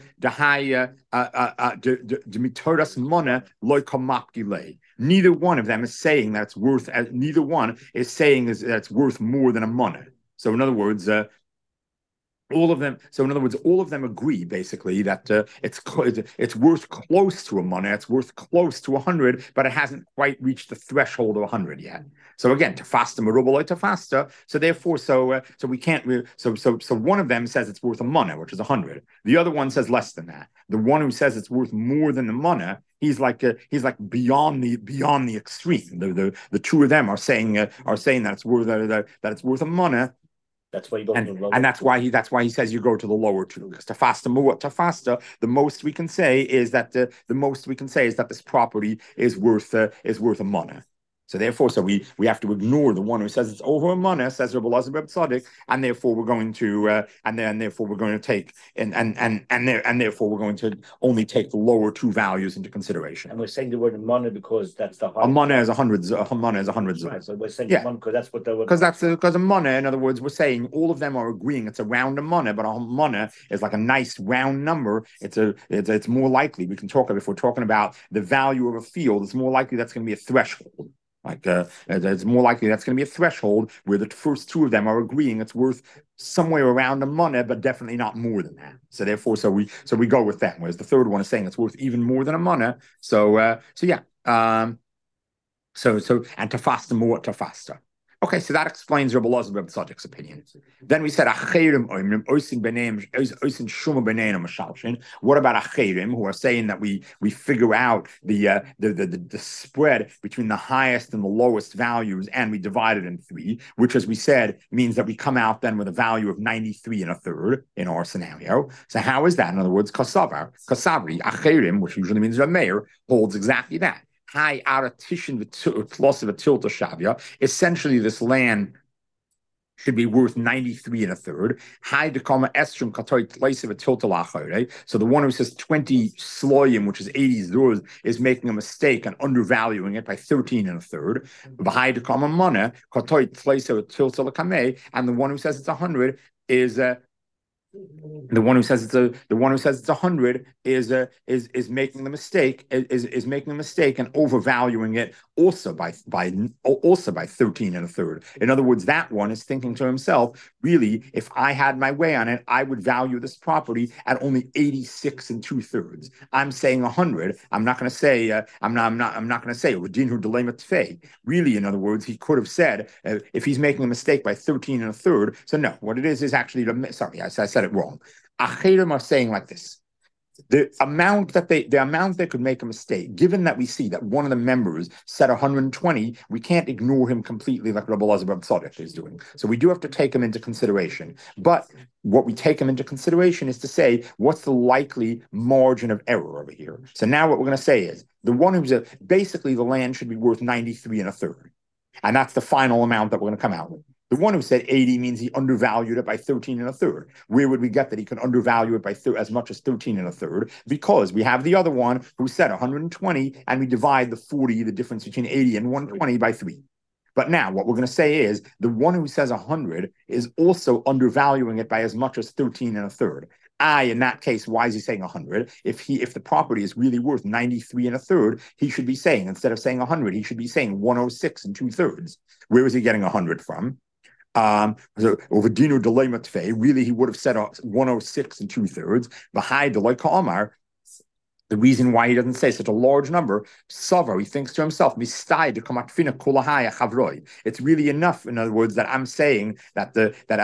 Neither one of them is saying that it's worth. Neither one is saying that it's worth more than a money. So in other words. All of them agree basically that it's worth close to a money, it's worth close to 100, but it hasn't quite reached the threshold of 100 yet. So again, tafasta merubah tafasta. So therefore, we can't. So one of them says it's worth a money, which is 100. The other one says less than that. The one who says it's worth more than the money, he's like beyond the extreme. The two of them are saying that it's worth a money. That's why you go to the lower. And that's why he says you go to the lower two. Because tafasta, the most we can say is that this property is worth a money. So therefore, we have to ignore the one who says it's over a money, says Rabbi Elazar Reb Tzadok, and therefore we're going to only take the lower two values into consideration. And we're saying the word money because that's the hard. A money is 100. A money is 100. Right. So we're saying money because that's what the word. Because a money, in other words, we're saying all of them are agreeing it's around a money, but a money is like a nice round number. It's more likely we can talk if we're talking about the value of a field. It's more likely that's going to be a threshold. It's more likely that's going to be a threshold where the first two of them are agreeing it's worth somewhere around a money, but definitely not more than that. So therefore, we go with them. Whereas the third one is saying it's worth even more than a money. So yeah. And tafasta more tafasta. Okay, so that explains Rabbi Elazar ben Tzadik's opinion. Then we said acherim oimrim oisin b'neim oisin shuma b'neim mashalshin. What about acherim who are saying that we figure out the spread between the highest and the lowest values and we divide it in three, which, as we said, means that we come out then with a value of 93 and a third in our scenario. So how is that? In other words, kasavri acherim, which usually means a mayor, holds exactly that. High out of Tishin plus of a tilta shavia. Essentially, this land should be worth 93 and a third. High decoma estrum katoy place of a tilta lachore. So the one who says 20 sloyim, which is 80 zuz, is making a mistake and undervaluing it by 13 and a third. High decoma mana katoy place of a tilta lakame, and the one who says it's 100 is the one who says it's 100 is making the mistake is making a mistake and overvaluing it also by 13 and a third. In other words, that one is thinking to himself, really, if I had my way on it, I would value this property at only 86 and 2/3. I'm saying 100. I'm not going to say I'm not going to say Radinhu Delema Tfei. Really, in other words, he could have said if he's making a mistake by 13 and a third. So no, what it is actually I said it wrong. Acherim are saying like this: the amount they could make a mistake, given that we see that one of the members said 120, we can't ignore him completely like Rabbi Elazar ben Tzadok is doing. So we do have to take him into consideration. But what we take him into consideration is to say, what's the likely margin of error over here? So now what we're going to say is the one who's basically the land should be worth 93 and a third. And that's the final amount that we're going to come out with. The one who said 80 means he undervalued it by 13 and a third. Where would we get that he can undervalue it by as much as 13 and a third? Because we have the other one who said 120, and we divide the 40, the difference between 80 and 120, by 3. But now what we're going to say is the one who says 100 is also undervaluing it by as much as 13 and a third. In that case, why is he saying 100? If the property is really worth 93 and a third, he should be saying, instead of saying 100, he should be saying 106 and 2/3. Where is he getting 100 from? Over Dino Delay Matfe, really he would have said 106 and 2/3. Behind Delay Ka'amar, the reason why he doesn't say such a large number, Sava, he thinks to himself, it's really enough, in other words, that I'm saying that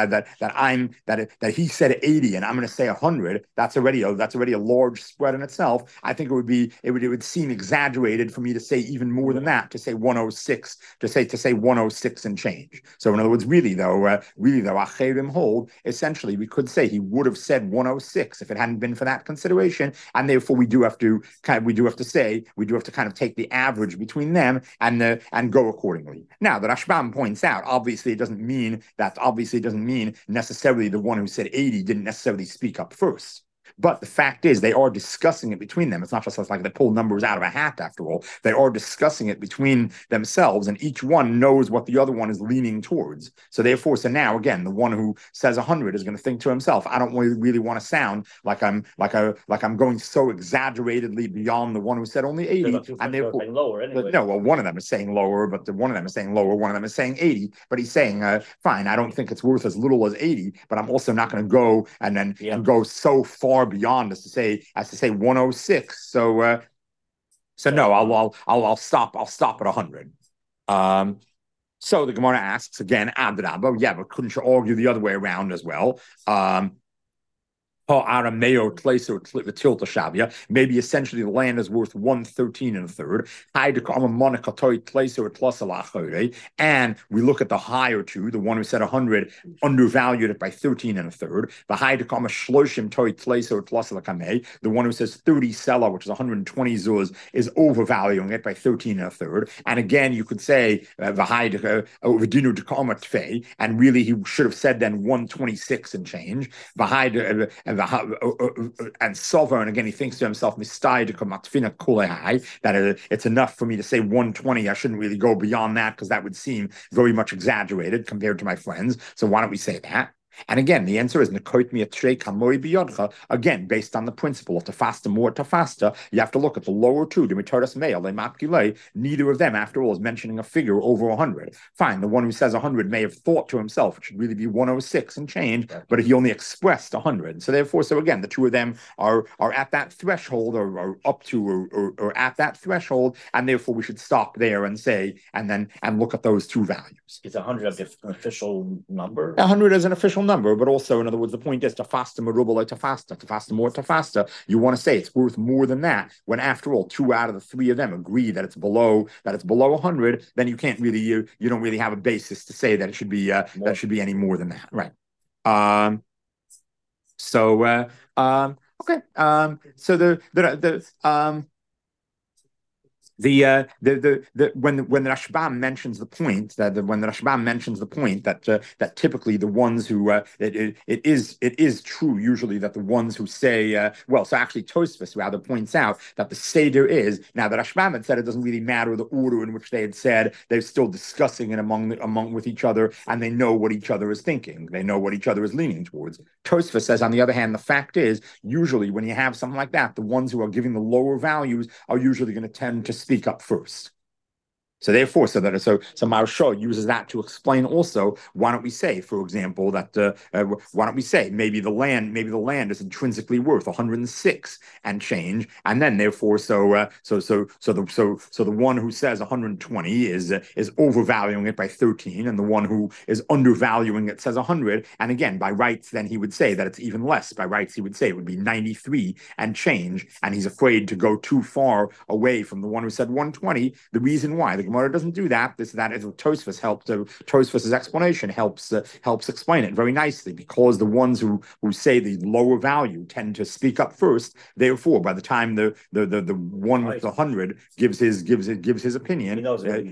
he said 80 and I'm going to say 100. That's already a large spread in itself. I think it would seem exaggerated for me to say even more than that, to say 106, to say 106 and change. So in other words, really though, Acherim hold, essentially we could say he would have said 106 if it hadn't been for that consideration, and therefore we do have to kind of take the average between them and go accordingly. Now, the Rashbam points out, obviously it doesn't mean necessarily the one who said 80 didn't necessarily speak up first. But the fact is, they are discussing it between them. It's not just like they pull numbers out of a hat, after all. They are discussing it between themselves, and each one knows what the other one is leaning towards. So therefore, now, again, the one who says 100 is going to think to himself, I don't really want to sound like I'm going so exaggeratedly beyond the one who said only 80. And therefore, lower anyway. No, well, one of them is saying lower, but one of them is saying lower, one of them is saying 80. But he's saying, fine, I don't think it's worth as little as 80, but I'm also not going to go and go so far beyond as to say 106. So no, I'll stop at 100. So the Gemara asks again, Adrabah, yeah, but couldn't you argue the other way around as well? Maybe essentially the land is worth 113 and a third. And we look at the higher two, the one who said 100 undervalued it by 13 and a third. The one who says 30 sela, which is 120 zuz, is overvaluing it by 13 and a third. And again, you could say and really he should have said then 126 and change. And Sova, and again, he thinks to himself, that it's enough for me to say 120. I shouldn't really go beyond that because that would seem very much exaggerated compared to my friends. So why don't we say that? And again, the answer is again, based on the principle of tafasta more tafasta, you have to look at the lower two, the mitaras male, neither of them, after all, is mentioning a figure over 100. Fine, the one who says 100 may have thought to himself it should really be 106 and change, but he only expressed 100. So therefore, again, the two of them are at that threshold or up to or at that threshold, and therefore we should stop there and say, and look at those two values. Is 100 an official number? 100 is an official number, but also, in other words, the point is tafasta merubal tafasta more tafasta. You want to say it's worth more than that, when after all, 2 out of the 3 of them agree that it's below 100. Then you can't really you don't really have a basis to say that it should be that it should be any more than that, right? Okay. So when the Rashbam mentions the point that typically the ones who it is true usually that the ones who say so actually Tosfos rather points out that the seder is, now the Rashbam had said it doesn't really matter the order in which they had said, they're still discussing it among with each other, and they know what each other is thinking, they know what each other is leaning towards. Tosfos says, on the other hand, the fact is usually when you have something like that, the ones who are giving the lower values are usually going to tend to speak up first. So therefore, so Maharsha uses that to explain also. Why don't we say, for example, that why don't we say maybe the land is intrinsically worth 106 and change, and then therefore the one who says 120 is overvaluing it by 13, and the one who is undervaluing it says 100. And again, by rights, then he would say that it's even less. By rights, he would say it would be 93 and change, and he's afraid to go too far away from the one who said 120. The reason why the Gemara doesn't do that. That is what Tosfos helped. Tosfos's explanation helps explain it very nicely, because the ones who say the lower value tend to speak up first. Therefore, by the time the one with the 100 gives his opinion, he knows like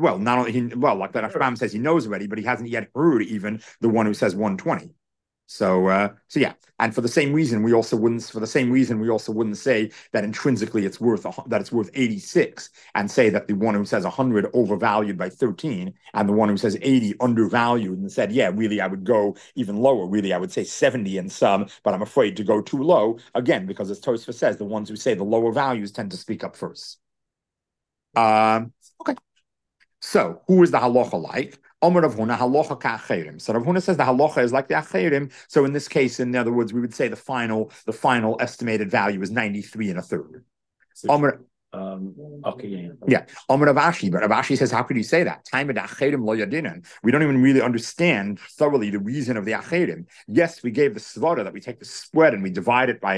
that Rashbam says, he knows already, but he hasn't yet heard even the one who says 120. So yeah, and for the same reason we also wouldn't say that intrinsically it's worth 86, and say that the one who says 100 overvalued by 13 and the one who says 80 undervalued and said, yeah, really I would go even lower, really I would say 70 and some, but I'm afraid to go too low, again because as Tosfos says, the ones who say the lower values tend to speak up first. Okay, so who is the halacha like? Omer Rav Huna, halacha ka'acherim. So Rav Huna says the halacha is like the acherim. So in this case, in other words, we would say the final estimated value is 93 and a third. Omer. Yeah. Omer Rav Ashi, but Rav Ashi says, how could you say that? We don't even really understand thoroughly the reason of the acherim. Yes, we gave the svara that we take the spread and we divide it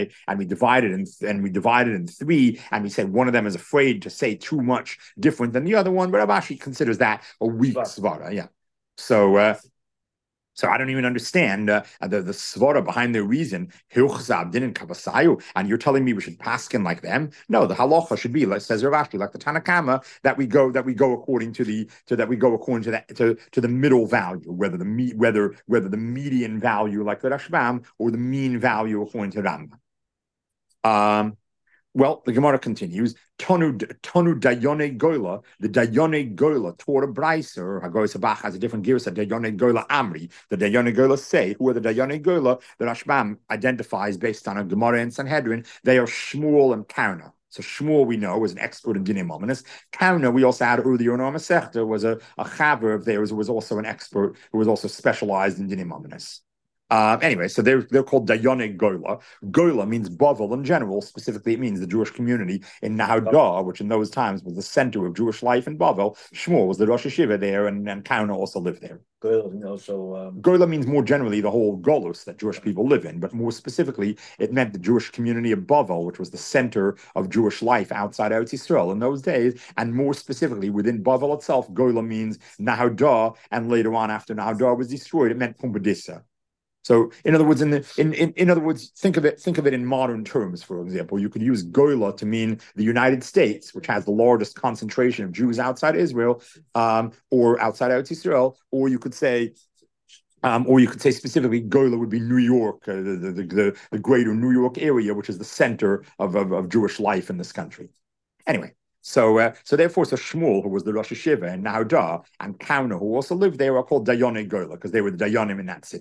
in 3, and we say one of them is afraid to say too much different than the other one, but Rav Ashi considers that a weak svara. Yeah. So I don't even understand the svara behind their reason. And you're telling me we should paskin like them? No, the halacha should be, says Rav Ashi, like the Tanakama, that we go according to the middle value, whether the median value like the Rashbam or the mean value according to Rambam. Well, the Gemara continues. Tonu Dayone Gola, the Dayone Gola taught a braiser. Hagoy Sabach has a different girsa. Dayone Gola Amri. The Dayone Gola say, who are the Dayone Gola? The Rashbam identifies based on a Gemara and Sanhedrin. They are Shmuel and Karna. So Shmuel, we know, was an expert in Dinim Ominous. Karna, we also had earlier in our Masechta, was a chaver of theirs who was also an expert, who was also specialized in Dinim Ominous. Anyway, so they're called Dayone Gola. Gola means Bavel in general. Specifically, it means the Jewish community in Nahadah, which in those times was the center of Jewish life in Bavel. Shmuel was the Rosh Hashiva there, and Kauna also lived there. Gola means more generally the whole Golus that Jewish people live in, but more specifically, it meant the Jewish community of Bavel, which was the center of Jewish life outside Eretz Yisrael in those days, and more specifically within Bavel itself, Gola means Nahadah, and later on, after Nahadah was destroyed, it meant Pumbedissa. So, in other words, think of it in modern terms. For example, you could use Gola to mean the United States, which has the largest concentration of Jews outside Israel, or outside Eretz Yisrael, or you could say specifically Gola would be New York, the greater New York area, which is the center of Jewish life in this country. Anyway. So therefore, Shmuel, who was the Rosh Hashiva in Nahadah, and Kauna, who also lived there, are called Dayone Gola because they were the Dayanim in that city.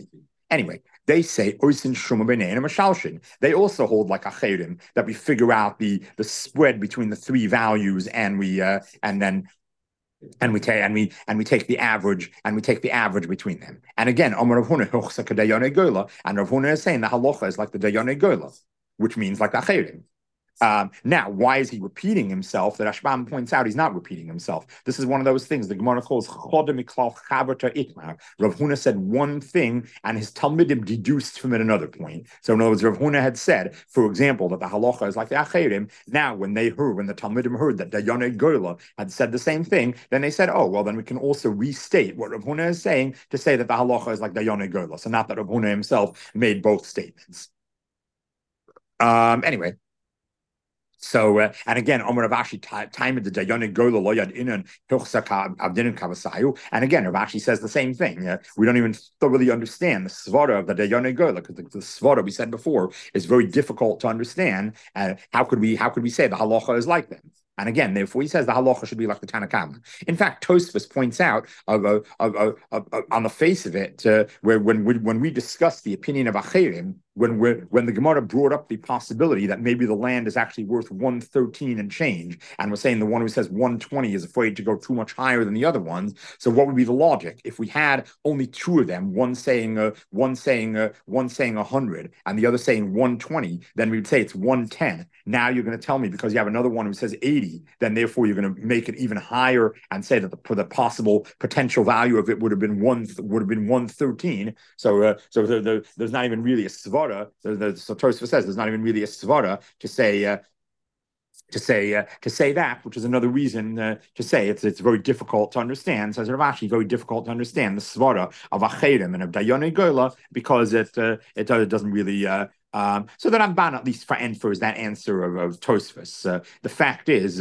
Anyway, they say oisin shuma b'nei and mashalshin. They also hold like acherim that we figure out the spread between the three values, and we take the average between them. And again, Amar Rav Huna hochsa k'dayonei gola, and Rav Huna is saying the halacha is like the dayonei gola, which means like acherim. Now, why is he repeating himself? That Rashbam points out he's not repeating himself. This is one of those things the Gemara calls chodah miklal chaberta itmar. Rav Huna said one thing, and his Talmidim deduced from it another point. So, in other words, Rav Huna had said, for example, that the halacha is like the acherim. Now, when the Talmidim heard that Dayonei Gola had said the same thing, then they said, oh, well, then we can also restate what Rav Huna is saying to say that the halacha is like Dayonei Gola. So, not that Rav Huna himself made both statements. Anyway. So, and again, Omer Rav Ashi time the Dayonei Gola lo yad inan hilchsa avdinin kavasayu. And again, Rav Ashi says the same thing. We don't even thoroughly understand the svara of the Dayonei Gola, because the svara we said before is very difficult to understand. How could we say the halacha is like them? And again, therefore, he says the halacha should be like the Tanna Kamma. In fact, Tosfos points out on the face of it, when we discuss the opinion of Acherim, when the Gemara brought up the possibility that maybe the land is actually worth 113 and change, and we're saying the one who says 120 is afraid to go too much higher than the other ones. So what would be the logic if we had only two of them, one saying 100 and the other saying 120? Then we would say it's 110. Now you're going to tell me because you have another one who says 80, then therefore you're going to make it even higher and say that the possible potential value of it would have been 113. So there's not even really a svara. So Tosfos says there's not even really a svara to say that, which is another reason to say it's very difficult to understand. Says Rav Ashi, very difficult to understand the svara of Acherim and of Dayonei Gola because it doesn't really. So the Ramban at least infers that answer of Tosfos. The fact is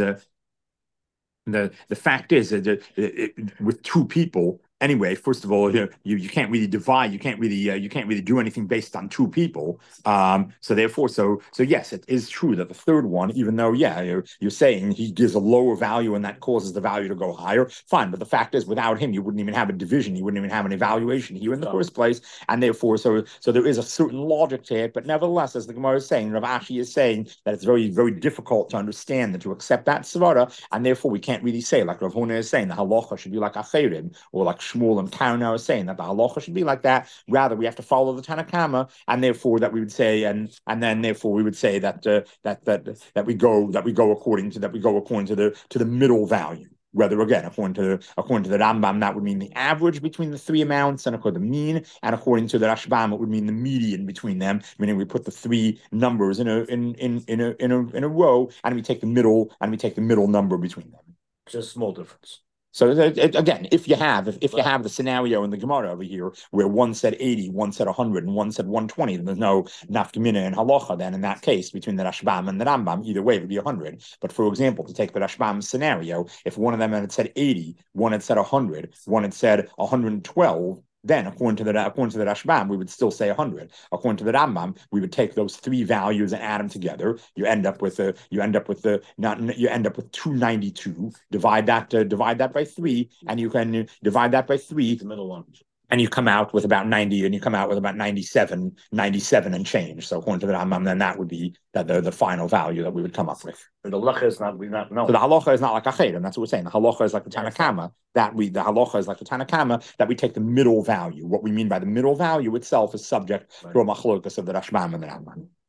that with two people. Anyway, first of all, you can't really divide. You can't really do anything based on two people. So therefore, so yes, it is true that the third one, even though you're saying he gives a lower value and that causes the value to go higher. Fine, but the fact is, without him, you wouldn't even have a division. You wouldn't even have an evaluation here in the first place. And therefore, so there is a certain logic to it. But nevertheless, as the Gemara is saying, Rav Ashi is saying that it's very, very difficult to understand and to accept that svara, and therefore we can't really say like Rav Huna is saying the halacha should be like Acherim or like Shmuel and Karna is saying that the halacha should be like that. Rather, we have to follow the Tanna Kamma, and therefore that we would say, and then therefore we would say that we go according to the middle value. Whether again, according to the Rambam, that would mean the average between the three amounts, and according to the mean, and according to the Rashbam, it would mean the median between them. Meaning we put the three numbers in a row, and we take the middle number between them. Just a small difference. So again, if you have the scenario in the Gemara over here where one said 80, one said 100, and one said 120, then there's no nafkamina and halacha. Then in that case, between the Rashbam and the Rambam, either way it would be 100. But for example, to take the Rashbam scenario, if one of them had said 80, one had said 100, one had said 112. Then, according to the Rashbam, we would still say 100. According to the Rambam, we would take those three values and add them together. You end up with 292. Divide that by 3, and you can divide that by 3. The middle one. And you come out with about 90, and you come out with about 97 and change. So according to the Rambam, then that would be the final value that we would come up with. But the halacha is not, we not know. So the halacha is not like Acherim. That's what we're saying. The halacha is like the Tanna Kamma. The halacha is like the Tanna Kamma, that we take the middle value. What we mean by the middle value itself is subject to a machlokas of the Rashbam and the Rambam.